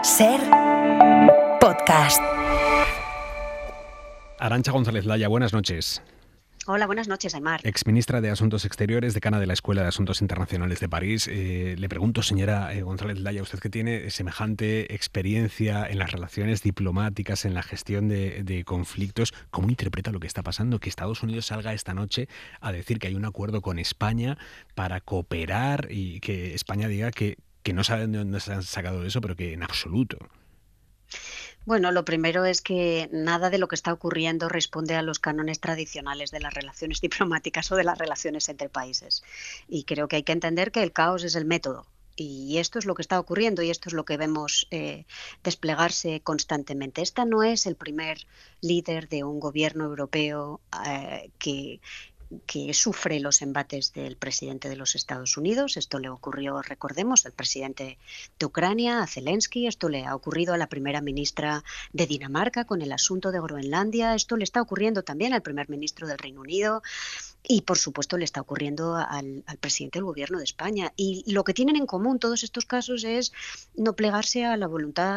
Ser podcast. Arantxa González Laya, buenas noches. Hola, buenas noches, Aymar. Exministra de Asuntos Exteriores, decana de la Escuela de Asuntos Internacionales de París. Le pregunto, señora González Laya, usted que tiene semejante experiencia en las relaciones diplomáticas, en la gestión de conflictos, ¿cómo interpreta lo que está pasando? Que Estados Unidos salga esta noche a decir que hay un acuerdo con España para cooperar y que España diga que no saben de dónde se han sacado eso, pero que en absoluto. Bueno, lo primero es que nada de lo que está ocurriendo responde a los cánones tradicionales de las relaciones diplomáticas o de las relaciones entre países. Y creo que hay que entender que el caos es el método. Y esto es lo que está ocurriendo y esto es lo que vemos desplegarse constantemente. Esta no es el primer líder de un gobierno europeo que sufre los embates del presidente de los Estados Unidos. Esto le ocurrió, recordemos, al presidente de Ucrania, a Zelensky. Esto le ha ocurrido a la primera ministra de Dinamarca con el asunto de Groenlandia. Esto le está ocurriendo también al primer ministro del Reino Unido. Y, por supuesto, le está ocurriendo al presidente del Gobierno de España. Y lo que tienen en común todos estos casos es no plegarse a la voluntad,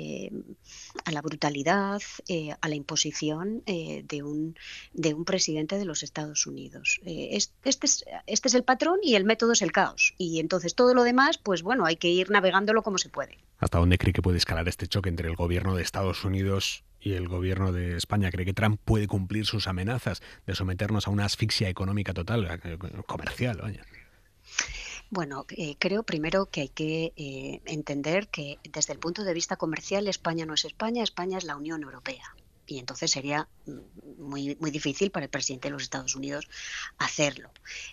a la brutalidad, a la imposición de un presidente de los Estados Unidos. Este es el patrón y el método es el caos. Y entonces todo lo demás, pues bueno, hay que ir navegándolo como se puede. ¿Hasta dónde cree que puede escalar este choque entre el Gobierno de Estados Unidos y el Gobierno de España? ¿Cree que Trump puede cumplir sus amenazas de someternos a una asfixia económica total, comercial? Vaya. Bueno, creo primero que hay que entender que desde el punto de vista comercial España no es España, España es la Unión Europea. Y entonces sería muy, muy difícil para el presidente de los Estados Unidos hacerlo.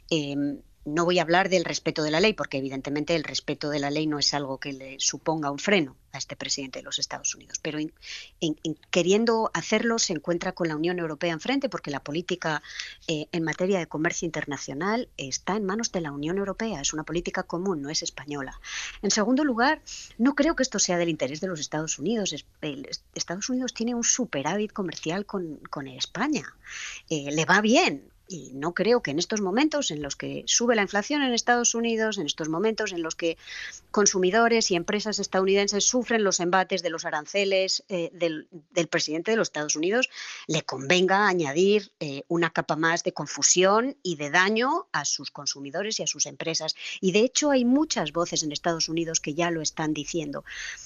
No voy a hablar del respeto de la ley, porque evidentemente el respeto de la ley no es algo que le suponga un freno a este presidente de los Estados Unidos. Pero queriendo hacerlo se encuentra con la Unión Europea enfrente, porque la política en materia de comercio internacional está en manos de la Unión Europea. Es una política común, no es española. En segundo lugar, no creo que esto sea del interés de los Estados Unidos. Estados Unidos tiene un superávit comercial con España. Le va bien. Y no creo que en estos momentos en los que sube la inflación en Estados Unidos, en estos momentos en los que consumidores y empresas estadounidenses sufren los embates de los aranceles del presidente de los Estados Unidos, le convenga añadir una capa más de confusión y de daño a sus consumidores y a sus empresas. Y de hecho hay muchas voces en Estados Unidos que ya lo están diciendo.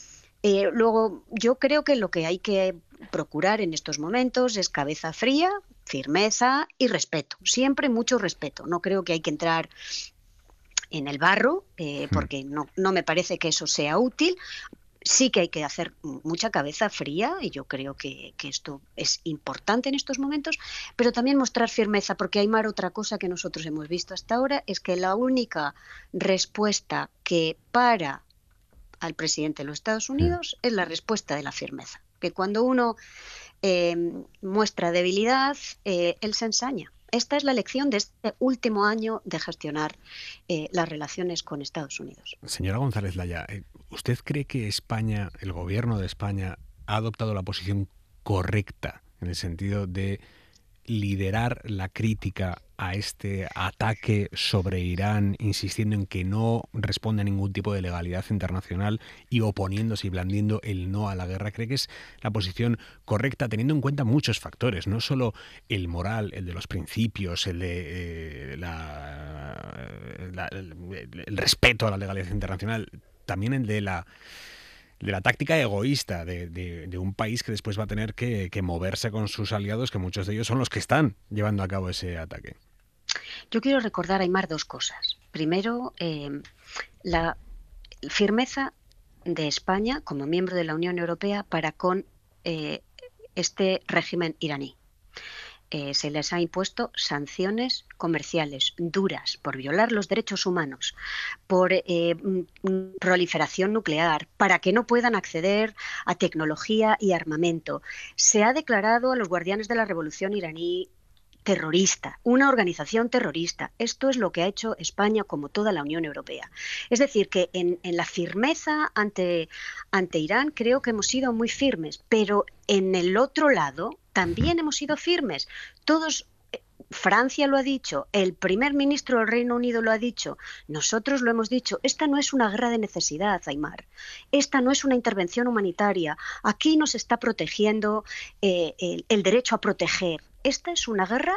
Luego, yo creo que lo que hay que procurar en estos momentos es cabeza fría, firmeza y respeto. Siempre mucho respeto. No creo que hay que entrar en el barro, porque no me parece que eso sea útil. Sí que hay que hacer mucha cabeza fría y yo creo que esto es importante en estos momentos, pero también mostrar firmeza, porque Aymar, otra cosa que nosotros hemos visto hasta ahora es que la única respuesta que para al presidente de los Estados Unidos es la respuesta de la firmeza. Que cuando uno muestra debilidad, él se ensaña. Esta es la lección de este último año de gestionar las relaciones con Estados Unidos. Señora González Laya, ¿usted cree que España, el gobierno de España, ha adoptado la posición correcta en el sentido de liderar la crítica a este ataque sobre Irán, insistiendo en que no responde a ningún tipo de legalidad internacional y oponiéndose y blandiendo el no a la guerra? ¿Cree que es la posición correcta, teniendo en cuenta muchos factores, no solo el moral, el de los principios, el de el respeto a la legalidad internacional, también el de la táctica egoísta de un país que después va a tener que moverse con sus aliados, que muchos de ellos son los que están llevando a cabo ese ataque? Yo quiero recordar, Aymar, dos cosas. Primero, la firmeza de España como miembro de la Unión Europea para con este régimen iraní. Se les ha impuesto sanciones comerciales duras por violar los derechos humanos, por proliferación nuclear, para que no puedan acceder a tecnología y armamento. Se ha declarado a los guardianes de la revolución iraní terrorista, una organización terrorista. Esto es lo que ha hecho España, como toda la Unión Europea. Es decir, que en la firmeza ante Irán creo que hemos sido muy firmes, pero en el otro lado también hemos sido firmes. Todos Francia lo ha dicho, el primer ministro del Reino Unido lo ha dicho, nosotros lo hemos dicho. Esta no es una guerra de necesidad, Aimar. Esta no es una intervención humanitaria. Aquí nos está protegiendo el derecho a proteger. Esta es una guerra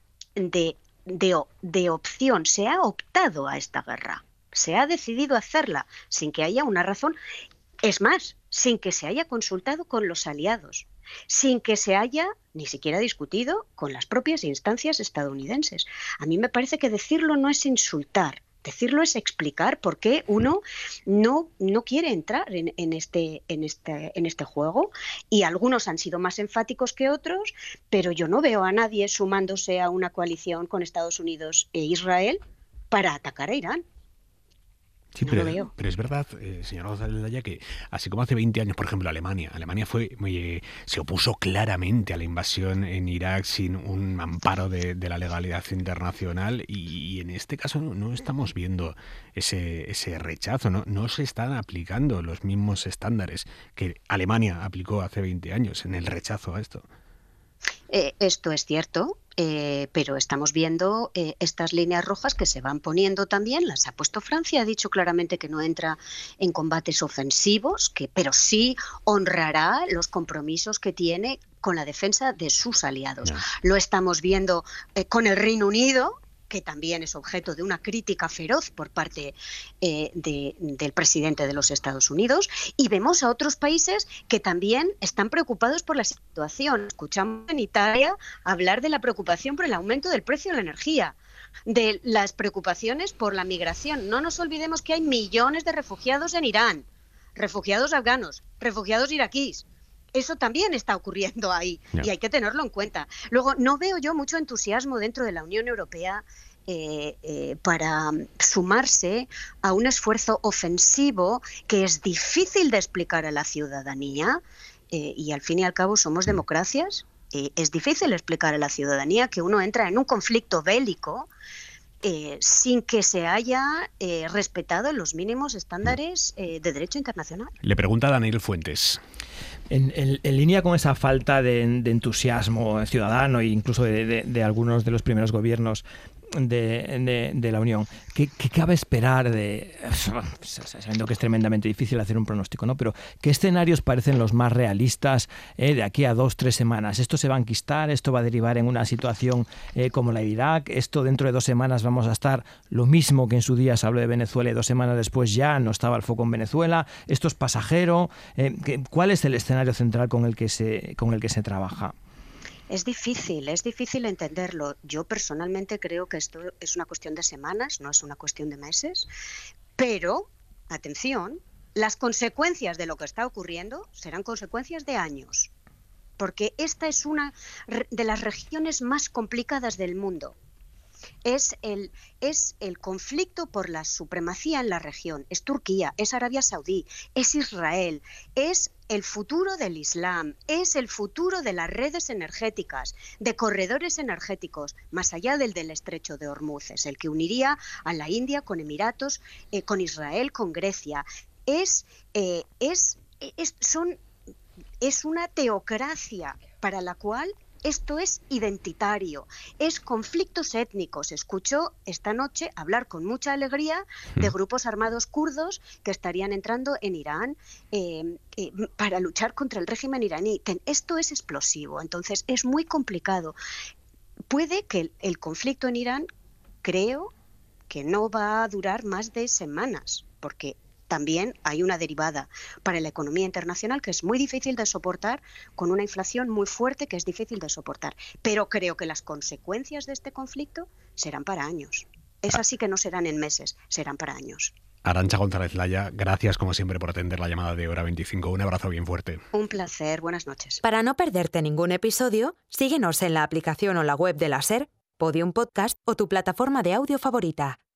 de opción. Se ha optado a esta guerra. Se ha decidido hacerla sin que haya una razón. Es más, sin que se haya consultado con los aliados, sin que se haya ni siquiera discutido con las propias instancias estadounidenses. A mí me parece que decirlo no es insultar, decirlo es explicar por qué uno no quiere entrar en este juego, y algunos han sido más enfáticos que otros, pero yo no veo a nadie sumándose a una coalición con Estados Unidos e Israel para atacar a Irán. Sí, No lo veo. pero es verdad, señora González Laya, que así como hace 20 años, por ejemplo, Alemania se opuso claramente a la invasión en Irak sin un amparo de la legalidad internacional, y en este caso no estamos viendo ese rechazo, no se están aplicando los mismos estándares que Alemania aplicó hace 20 años en el rechazo a esto. Esto es cierto, pero estamos viendo estas líneas rojas que se van poniendo también. Las ha puesto Francia, ha dicho claramente que no entra en combates ofensivos, pero sí honrará los compromisos que tiene con la defensa de sus aliados. No. Lo estamos viendo con el Reino Unido, que también es objeto de una crítica feroz por parte del presidente de los Estados Unidos, y vemos a otros países que también están preocupados por la situación. Escuchamos en Italia hablar de la preocupación por el aumento del precio de la energía, de las preocupaciones por la migración. No nos olvidemos que hay millones de refugiados en Irán, refugiados afganos, refugiados iraquíes. Eso también está ocurriendo ahí, y hay que tenerlo en cuenta. Luego, no veo yo mucho entusiasmo dentro de la Unión Europea para sumarse a un esfuerzo ofensivo que es difícil de explicar a la ciudadanía, y al fin y al cabo somos democracias. Es difícil explicar a la ciudadanía que uno entra en un conflicto bélico sin que se haya respetado los mínimos estándares de derecho internacional. Le pregunta Daniel Fuentes. En línea con esa falta de entusiasmo ciudadano e incluso de algunos de los primeros gobiernos de la Unión, ¿qué cabe esperar sabiendo que es tremendamente difícil hacer un pronóstico, ¿no? Pero ¿qué escenarios parecen los más realistas de aquí a 2-3 semanas? ¿Esto se va a enquistar? ¿Esto va a derivar en una situación como la de Irak? ¿Esto dentro de 2 semanas vamos a estar lo mismo que en su día se habló de Venezuela y 2 semanas después ya no estaba el foco en Venezuela? ¿Esto es pasajero? ¿Cuál es el escenario central con el que se trabaja? Es difícil entenderlo. Yo personalmente creo que esto es una cuestión de semanas, no es una cuestión de meses, pero, atención, las consecuencias de lo que está ocurriendo serán consecuencias de años, porque esta es una de las regiones más complicadas del mundo. Es el conflicto por la supremacía en la región. Es Turquía, es Arabia Saudí, es Israel, es el futuro del Islam, es el futuro de las redes energéticas, de corredores energéticos, más allá del estrecho de Hormuz, es el que uniría a la India con Emiratos, con Israel, con Grecia. Es una teocracia para la cual esto es identitario, es conflictos étnicos. Escucho esta noche hablar con mucha alegría de grupos armados kurdos que estarían entrando en Irán para luchar contra el régimen iraní. Esto es explosivo, entonces es muy complicado. Puede que el conflicto en Irán, creo que no va a durar más de semanas, porque también hay una derivada para la economía internacional que es muy difícil de soportar, con una inflación muy fuerte que es difícil de soportar. Pero creo que las consecuencias de este conflicto serán para años. Esas sí que no serán en meses, serán para años. Arantxa González Laya, gracias como siempre por atender la llamada de Hora 25. Un abrazo bien fuerte. Un placer, buenas noches. Para no perderte ningún episodio, síguenos en la aplicación o la web de la SER, Podium Podcast o tu plataforma de audio favorita.